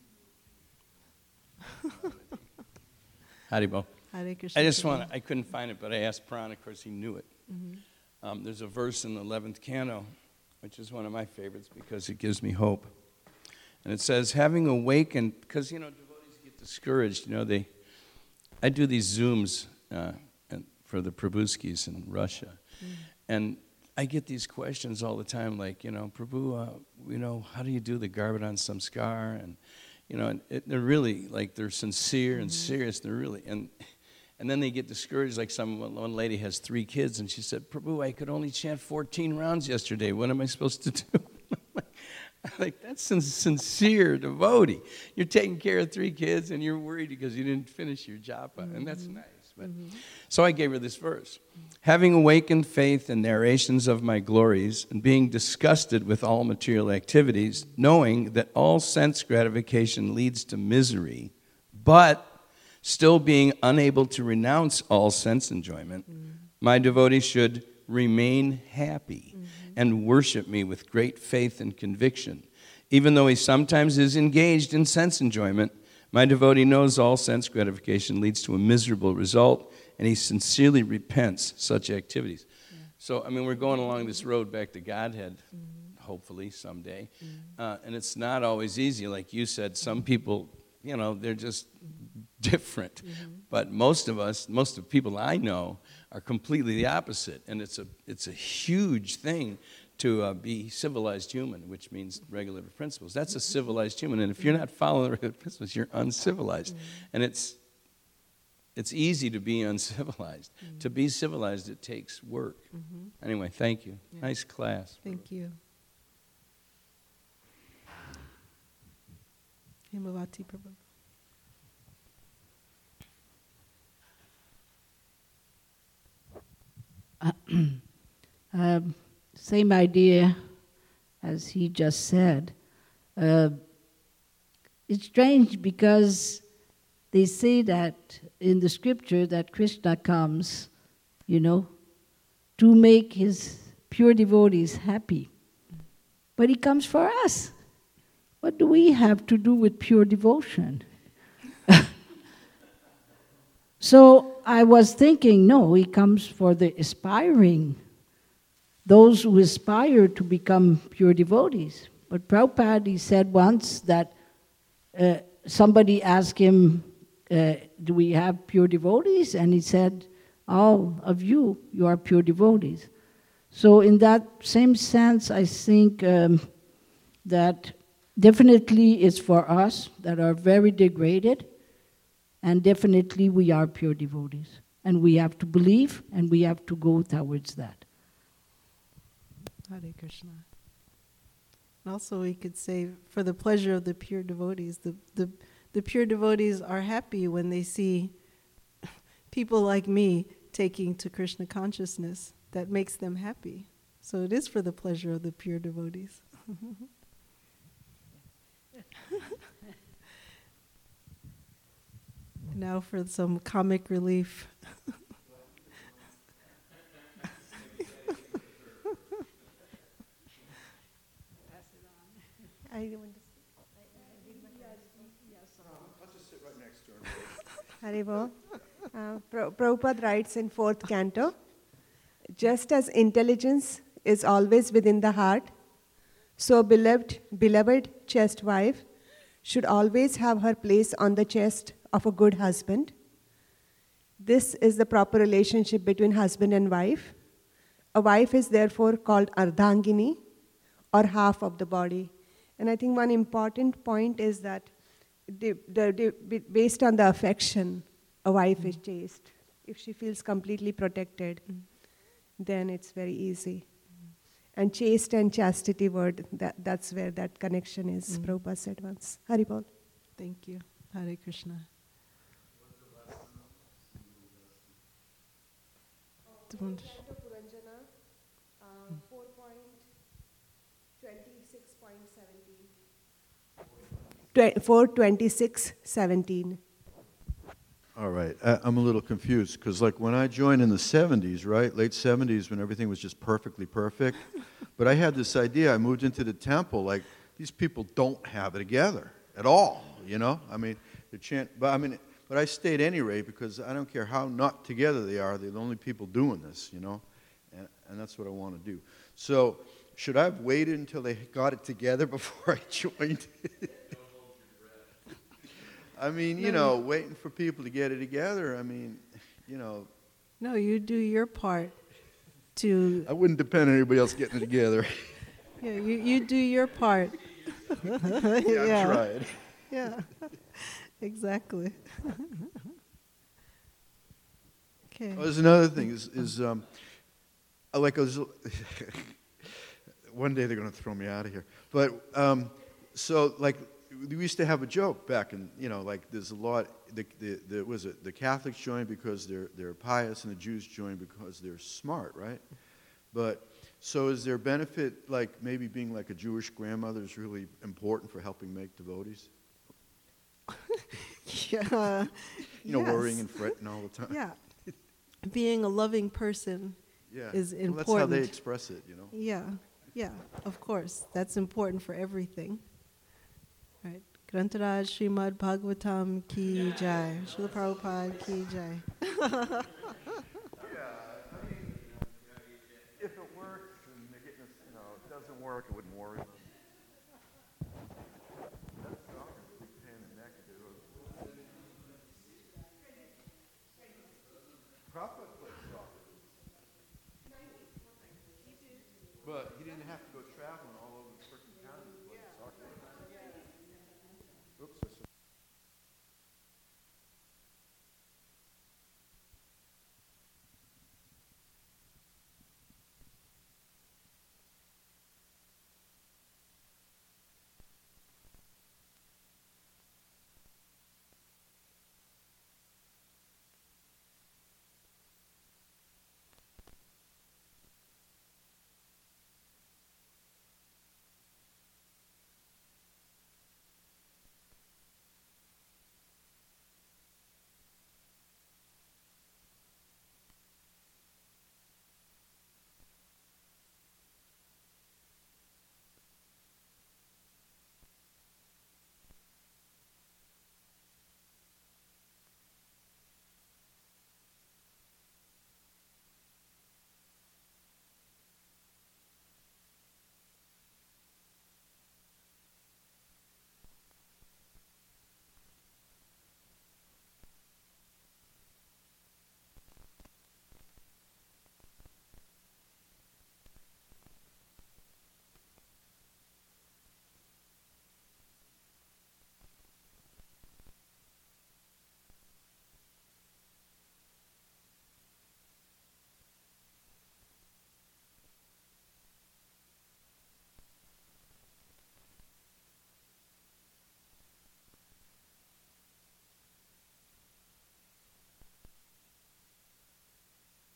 Haribol. Hare Krishna. I couldn't find it, but I asked Pran, of course he knew it. There's a verse in the 11th canto, which is one of my favorites because it gives me hope. And it says, having awakened, because, devotees get discouraged. I do these Zooms for the Prabhuskis in Russia. And I get these questions all the time, like, Prabhu, how do you do the Garbhadan Samskar? And, they're really, like, they're sincere and serious. They're really, and then they get discouraged, like one lady has 3 kids, and she said, Prabhu, I could only chant 14 rounds yesterday. What am I supposed to do? Like, that's sincere devotee. You're taking care of 3 kids, and you're worried because you didn't finish your japa, and that's nice. But so I gave her this verse. Having awakened faith in narrations of my glories, and being disgusted with all material activities, knowing that all sense gratification leads to misery, but still being unable to renounce all sense enjoyment, my devotee should remain happy and worship me with great faith and conviction. Even though he sometimes is engaged in sense enjoyment, my devotee knows all sense gratification leads to a miserable result, and he sincerely repents such activities. Yeah. So, we're going along this road back to Godhead, hopefully someday, and it's not always easy. Like you said, some people, they're just different. But most of people I know are completely the opposite, and it's a huge thing to be civilized human, which means regulative principles. That's a civilized human, and if you're not following the regulative principles, you're uncivilized. And it's easy to be uncivilized. To be civilized, it takes work. Anyway, thank you. Yeah. Nice class. Thank you. Himavati Prabhu. Same idea as he just said. It's strange because they say that in the scripture that Krishna comes, to make his pure devotees happy. But he comes for us. What do we have to do with pure devotion? So I was thinking, no, he comes for the aspiring, those who aspire to become pure devotees. But Prabhupada, he said once that somebody asked him, do we have pure devotees? And he said, all of you are pure devotees. So in that same sense, I think that definitely it's for us that are very degraded, and definitely we are pure devotees. And we have to believe, and we have to go towards that. Hare Krishna. And also we could say, for the pleasure of the pure devotees, the pure devotees are happy when they see people like me taking to Krishna consciousness. That makes them happy. So it is for the pleasure of the pure devotees. Now for some comic relief. Haribol. Prabhupada writes in 4th canto, just as intelligence is always within the heart, so beloved chaste wife should always have her place on the chest of a good husband. This is the proper relationship between husband and wife. A wife is therefore called Ardhangini, or half of the body. And I think one important point is that based on the affection, a wife is chaste. If she feels completely protected, then it's very easy. And chaste and chastity word, that's where that connection is, Prabhupada said once. Haribol. Thank you. Hare Krishna. Don't- Canto Puranjana, 4.26.17. 4:26:17. All right, I'm a little confused, because like when I joined in the 70s, right, late 70s, when everything was just perfectly perfect, but I had this idea, I moved into the temple, like, these people don't have it together at all, you know? I mean, but I stayed anyway, because I don't care how not together they are, they're the only people doing this, you know? And that's what I want to do. So, should I have waited until they got it together before I joined? I mean, you know, waiting for people to get it together, I mean, you know. No, you do your part to. I wouldn't depend on anybody else getting it together. Yeah, you do your part. Yeah, I tried. Yeah, exactly. Okay. Oh, there's another thing, like, one day they're going to throw me out of here. But, so, like, we used to have a joke back in, you know, like, there's a lot, the Catholics join because they're pious, and the Jews join because they're smart, right? But, so is there benefit, like, maybe being like a Jewish grandmother is really important for helping make devotees? Yeah. You know, Yes. worrying and fretting all the time. Yeah. Being a loving person Yeah. is Well, important. that's how they express it, you know. Yeah, of course. That's important for everything. Right. Grantaraj Srimad Bhagavatam Ki Jai. Srila Prabhupada Ki Jai. If it works and it doesn't work, it wouldn't worry.